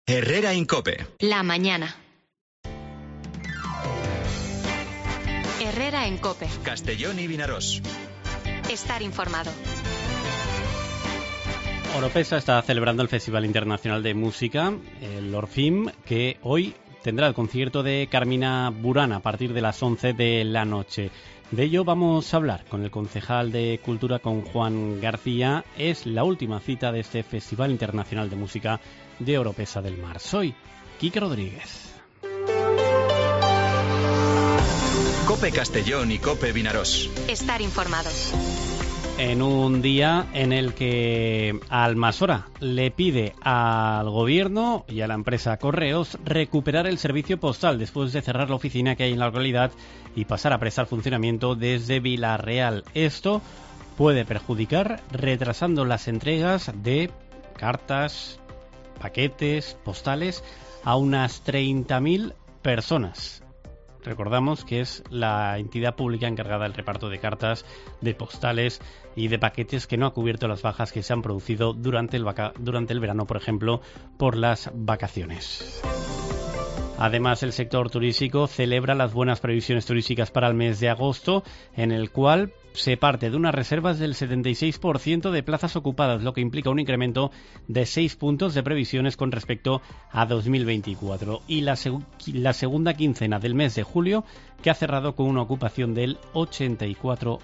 Herrera Incope. La mañana. Herrera en Cope. Castellón y Vinaròs. Estar informado. Oropesa está celebrando el Festival Internacional de Música, el Orfim, que hoy tendrá el concierto de Carmina Burana a partir de las 11 de la noche. De ello vamos a hablar con el concejal de Cultura, con Juan García. Es la última cita de este Festival Internacional de Música de Oropesa del Mar. Soy Quique Rodríguez. Cope Castellón y Cope Vinaròs. Estar informados. En un día en el que Almasora le pide al gobierno y a la empresa Correos recuperar el servicio postal después de cerrar la oficina que hay en la localidad y pasar a prestar funcionamiento desde Vila-real. Esto puede perjudicar retrasando las entregas de cartas, paquetes, postales a unas 30.000 personas. Recordamos que es la entidad pública encargada del reparto de cartas, de postales y de paquetes, que no ha cubierto las bajas que se han producido durante el verano, por ejemplo, por las vacaciones. Además, el sector turístico celebra las buenas previsiones turísticas para el mes de agosto, en el cual se parte de unas reservas del 76% de plazas ocupadas, lo que implica un incremento de 6 puntos de previsiones con respecto a 2024. Y la segunda quincena del mes de julio, que ha cerrado con una ocupación del 84%.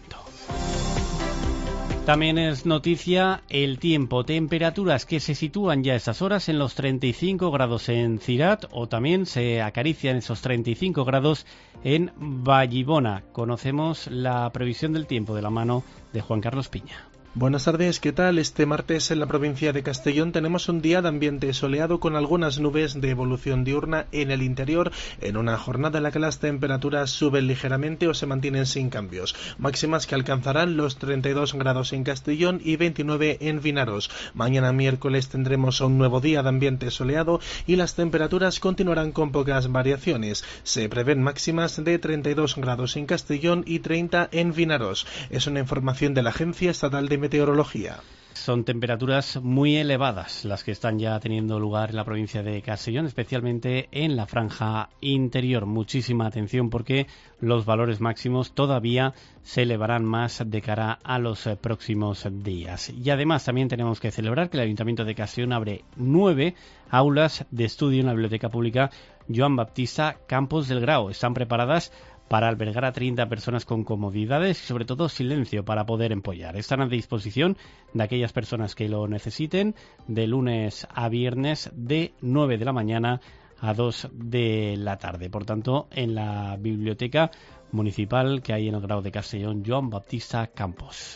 También es noticia el tiempo, temperaturas que se sitúan ya a estas horas en los 35 grados en Cirat, o también se acarician esos 35 grados en Vallibona. Conocemos la previsión del tiempo de la mano de Juan Carlos Piña. Buenas tardes, ¿qué tal? Este martes en la provincia de Castellón tenemos un día de ambiente soleado con algunas nubes de evolución diurna en el interior, en una jornada en la que las temperaturas suben ligeramente o se mantienen sin cambios. Máximas que alcanzarán los 32 grados en Castellón y 29 en Vinaròs. Mañana miércoles tendremos un nuevo día de ambiente soleado y las temperaturas continuarán con pocas variaciones. Se prevén máximas de 32 grados en Castellón y 30 en Vinaròs. Es una información de la Agencia Estatal de Meteorología. Son temperaturas muy elevadas las que están ya teniendo lugar en la provincia de Castellón, especialmente en la franja interior. Muchísima atención porque los valores máximos todavía se elevarán más de cara a los próximos días. Y además también tenemos que celebrar que el Ayuntamiento de Castellón abre 9 aulas de estudio en la Biblioteca Pública Joan Baptista Campos del Grau. Están preparadas para albergar a 30 personas con comodidades y sobre todo silencio para poder empollar. Están a disposición de aquellas personas que lo necesiten de lunes a viernes de 9 de la mañana a 2 de la tarde. Por tanto, en la biblioteca municipal que hay en el Grau de Castellón, Joan Baptista Campos.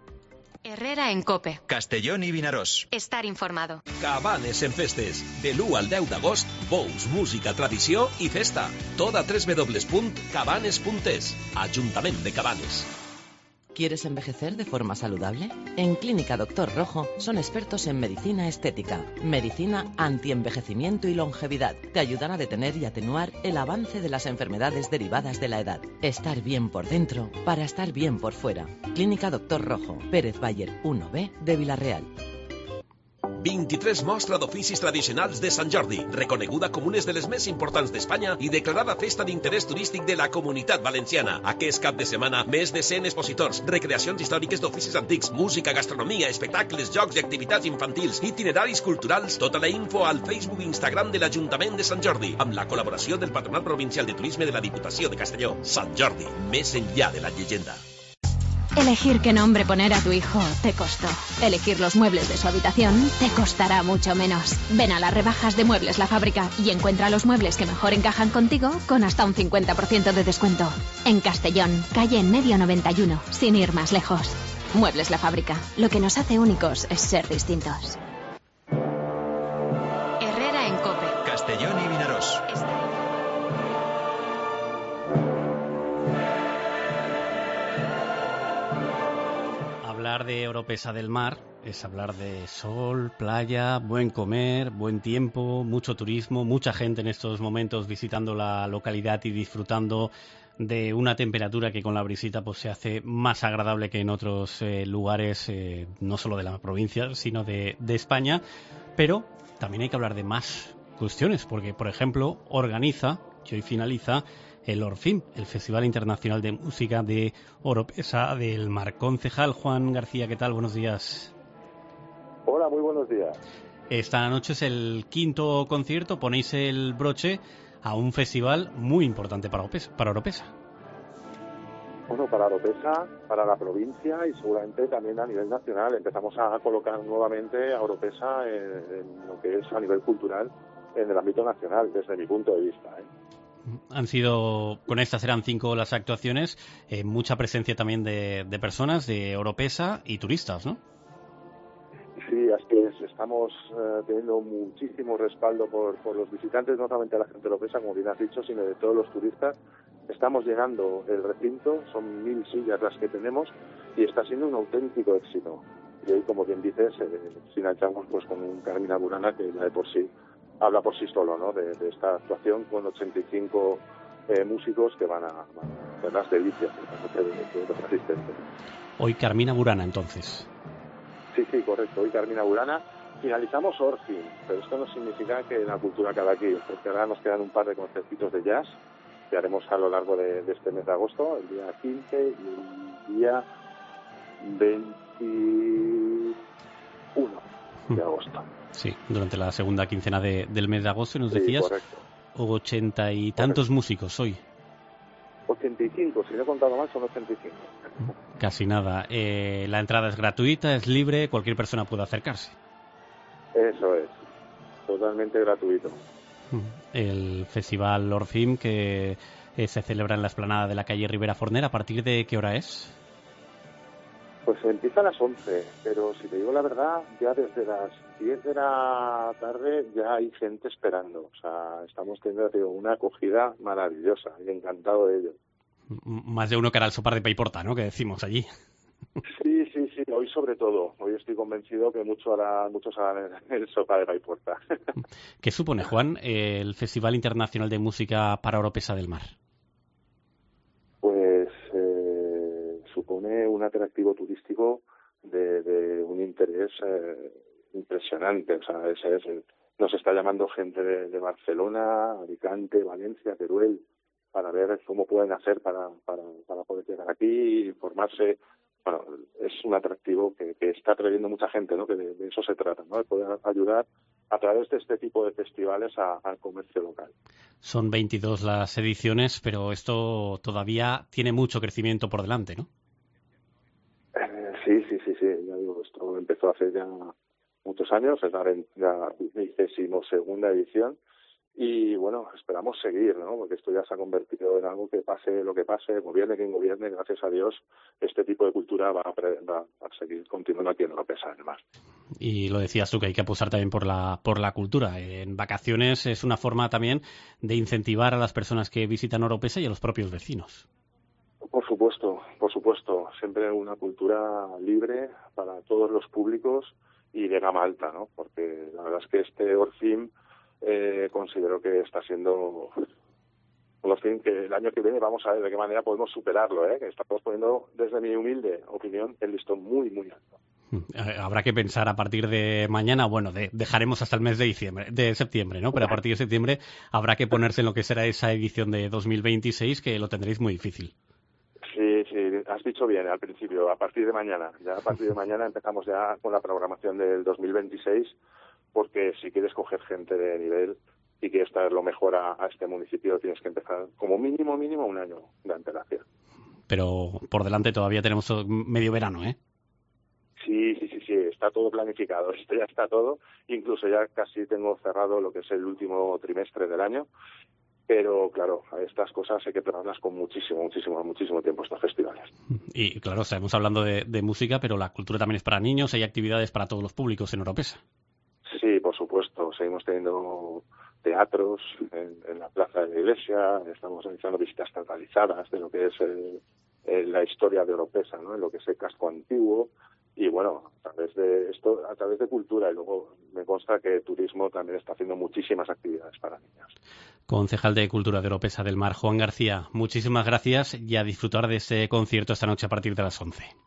Herrera en Cope. Castellón i Vinaròs. Estar informado. Cabanes en festes. De l'1 al 10 d'agost, bous, música, tradició i festa. Tot a www.cabanes.es. Ajuntament de Cabanes. ¿Quieres envejecer de forma saludable? En Clínica Doctor Rojo son expertos en medicina estética, medicina antienvejecimiento y longevidad. Te ayudan a detener y atenuar el avance de las enfermedades derivadas de la edad. Estar bien por dentro para estar bien por fuera. Clínica Doctor Rojo, Pérez Bayer 1B de Vila-real. 23 mostra d'oficis tradicionals de Sant Jordi, reconeguda com unes de les més importants d'Espanya i declarada festa d'interès turístic de la Comunitat Valenciana. Aquest cap de setmana, més de 100 expositors, recreacions històriques d'oficis antics, música, gastronomia, espectacles, jocs i activitats infantils, itineraris culturals, tota la info al Facebook i Instagram de l'Ajuntament de Sant Jordi, amb la col·laboració del Patronat Provincial de Turisme de la Diputació de Castelló. Sant Jordi, més enllà de la llegenda. Elegir qué nombre poner a tu hijo te costó. Elegir los muebles de su habitación te costará mucho menos. Ven a las rebajas de Muebles La Fábrica y encuentra los muebles que mejor encajan contigo con hasta un 50% de descuento. En Castellón, calle en medio 91, sin ir más lejos. Muebles La Fábrica. Lo que nos hace únicos es ser distintos. Herrera en Cope. Castellón y Vinaròs. Hablar de Oropesa del Mar es hablar de sol, playa, buen comer, buen tiempo, mucho turismo, mucha gente en estos momentos visitando la localidad y disfrutando de una temperatura que con la brisita pues se hace más agradable que en otros lugares, no solo de la provincia, sino de España. Pero también hay que hablar de más cuestiones, porque, por ejemplo, organiza, y hoy finaliza, el Orfim, el Festival Internacional de Música de Oropesa del Mar. Concejal Juan García, ¿qué tal? Buenos días. Hola, muy buenos días. Esta noche es el quinto concierto, ponéis el broche a un festival muy importante para Oropesa. Bueno, para Oropesa, para la provincia y seguramente también a nivel nacional. Empezamos a colocar nuevamente a Oropesa en lo que es a nivel cultural en el ámbito nacional, desde mi punto de vista. Han sido, con estas eran 5 las actuaciones, mucha presencia también de personas de Oropesa y turistas, ¿no? Sí, es que estamos teniendo muchísimo respaldo por los visitantes, no solamente de la gente de Oropesa, como bien has dicho, sino de todos los turistas. Estamos llenando el recinto, son 1000 sillas las que tenemos y está siendo un auténtico éxito. Y hoy, como bien dices, finalizamos pues con un Carmina Burana que ya de por sí habla por sí solo, ¿no? De esta actuación con 85 músicos que van a hacer las delicias de los asistentes. Hoy Carmina Burana, entonces. Sí, correcto. Hoy Carmina Burana. Finalizamos Orfim, pero esto no significa que la cultura acabe aquí, porque ahora nos quedan un par de concertitos de jazz que haremos a lo largo de este mes de agosto, el día 15 y el día 21 de agosto. Sí, durante la segunda quincena del mes de agosto, nos decías, correcto. 80 y tantos músicos hoy. 85, si no he contado mal, son 85. Casi nada. La entrada es gratuita, es libre, cualquier persona puede acercarse. Eso es, totalmente gratuito. El Festival Orfim, que se celebra en la explanada de la calle Ribera Forner, ¿a partir de qué hora es? Pues empieza a las 11, pero si te digo la verdad, ya desde las 10 de la tarde ya hay gente esperando. O sea, estamos teniendo una acogida maravillosa y encantado de ello. Más de uno que hará el sopar de Paiporta, ¿no?, que decimos allí. Sí, hoy sobre todo. Hoy estoy convencido que muchos harán el sopar de Paiporta. ¿Qué supone, Juan, el Festival Internacional de Música para Oropesa del Mar? Pues supone un atractivo turístico de un interés impresionante. O sea, nos está llamando gente de Barcelona, Alicante, Valencia, Teruel, para ver cómo pueden hacer para poder llegar aquí y formarse. Bueno, es un atractivo que está atrayendo mucha gente, ¿no? Que de eso se trata, ¿no? De poder ayudar a través de este tipo de festivales al comercio local. Son 22 las ediciones, pero esto todavía tiene mucho crecimiento por delante, ¿no? Sí. Ya digo, esto empezó hace ya muchos años, es la 22ª edición. Y bueno, esperamos seguir, ¿no? Porque esto ya se ha convertido en algo que pase lo que pase, gobierne quien gobierne, gracias a Dios, este tipo de cultura va a seguir continuando aquí en Oropesa, además. Y lo decías tú, que hay que apostar también por la cultura. En vacaciones es una forma también de incentivar a las personas que visitan Oropesa y a los propios vecinos. Por supuesto. Siempre una cultura libre para todos los públicos y de gama alta, ¿no? Porque la verdad es que este Orfim considero que está siendo un Orfim que el año que viene vamos a ver de qué manera podemos superarlo, que estamos poniendo, desde mi humilde opinión, el listón muy, muy alto. Habrá que pensar a partir de mañana, dejaremos hasta el mes de septiembre, ¿no? Pero a partir de septiembre habrá que ponerse en lo que será esa edición de 2026, que lo tendréis muy difícil. Sí, has dicho bien al principio, a partir de mañana. Ya a partir de mañana empezamos ya con la programación del 2026, porque si quieres coger gente de nivel y quieres traerlo mejor a este municipio, tienes que empezar como mínimo un año de antelación. Pero por delante todavía tenemos medio verano, ¿eh? Sí, está todo planificado, esto ya está todo. Incluso ya casi tengo cerrado lo que es el último trimestre del año. Pero, claro, a estas cosas hay que prepararlas con muchísimo tiempo, estos festivales. Y, claro, estamos hablando de música, pero la cultura también es para niños, hay actividades para todos los públicos en Oropesa. Sí, por supuesto. Seguimos teniendo teatros en la plaza de la iglesia, estamos realizando visitas teatralizadas de lo que es la historia de Oropesa, ¿no? En lo que es el casco antiguo. Y bueno, a través de cultura, y luego me consta que turismo también está haciendo muchísimas actividades para niños. Concejal de Cultura de Oropesa del Mar, Juan García, muchísimas gracias y a disfrutar de ese concierto esta noche a partir de las 11.